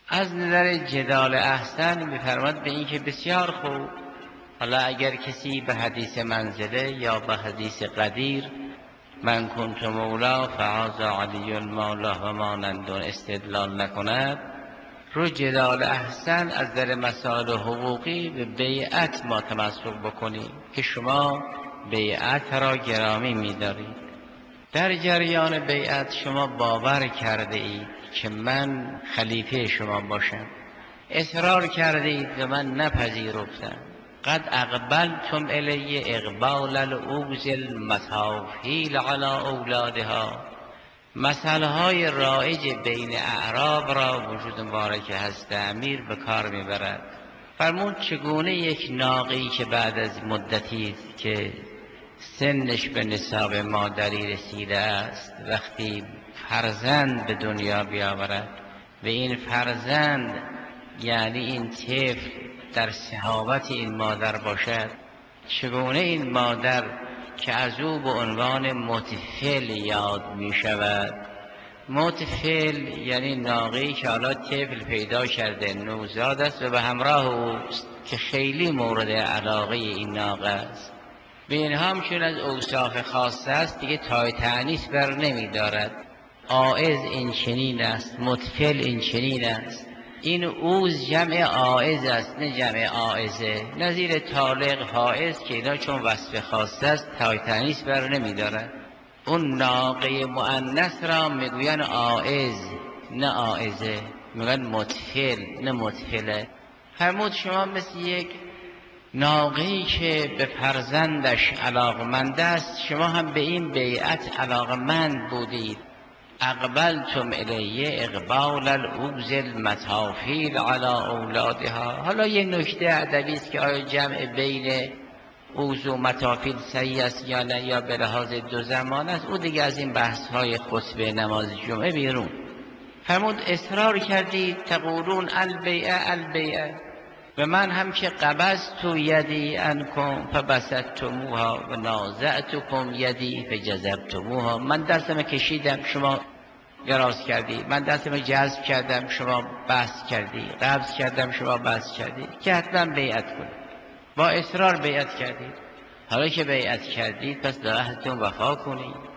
از نظر جدال احسن میفرماد به این که بسیار خوب، حالا اگر کسی به حدیث منزله یا به حدیث قدیر من کنت مولا فعاذ علی المولا و مانند استدلال نکند، رو جدال احسن از در مسائل حقوقی به بیعت ما تمسک بکنیم که شما بیعت را گرامی می‌دارید. در جریان بیعت شما باور کرده اید که من خلیفه شما باشم، اصرار کرده اید و من نپذیرفتم. قد اقبلتم الی اقبال العوز المتافیل علی اولادها. مسئله های رایج بین اعراب را وجود مبارک هست امیر به کار میبرد. فرمود چگونه یک ناقی که بعد از مدتی که سنش به نصاب مادری رسیده است وقتی فرزند به دنیا بیاورد و این فرزند یعنی این طفل در صحابت این مادر باشد، چگونه این مادر که از او به عنوان متفل یاد می شود. متفل یعنی ناقی که حالا طفل پیدا کرده، نوزاد است و به همراه اوست که خیلی مورد علاقه این ناقه است. به اینها همچون از اوصاف خاصه است دیگه تای تأنیث بر نمی دارد. عائز این چنین است، متفل این چنین است. این اوز جمع عائز است نه جمع عائزه، نظیر طالق حائز که اینا چون وصف خاصه است تای تأنیث بر نمی دارد. اون ناقه مؤنث را میگوین عائز نه عائزه، میگن متفل نه متفله. فرمود شما مثل یک ناقه‌ای که به فرزندش علاقمند است، شما هم به این بیعت علاقمند بودید. اقبلتم الیه اقبال العوز المتافیل علی اولادها. حالا یه نکته ادبی است که آیا جمع بین عوز و متافیل صحیح است یا نه، یا به لحاظ دو زمان است، او دیگه از این بحث های خطبه نماز جمعه بیرون. فرمود اصرار کردید تقولون البیعه البیعه، و من هم که قبضت یدی عنکم فبسطتموها و نازعتکم یدی فجذبتموها. من دستم کشیدم شما دراز کردی، من دستم جذب کردم شما بسط کردی، قبض کردم شما بسط کردی که حتما بیعت کنید. با اصرار بیعت کردید. حالا که بیعت کردید پس به عهدتون وفا کنید.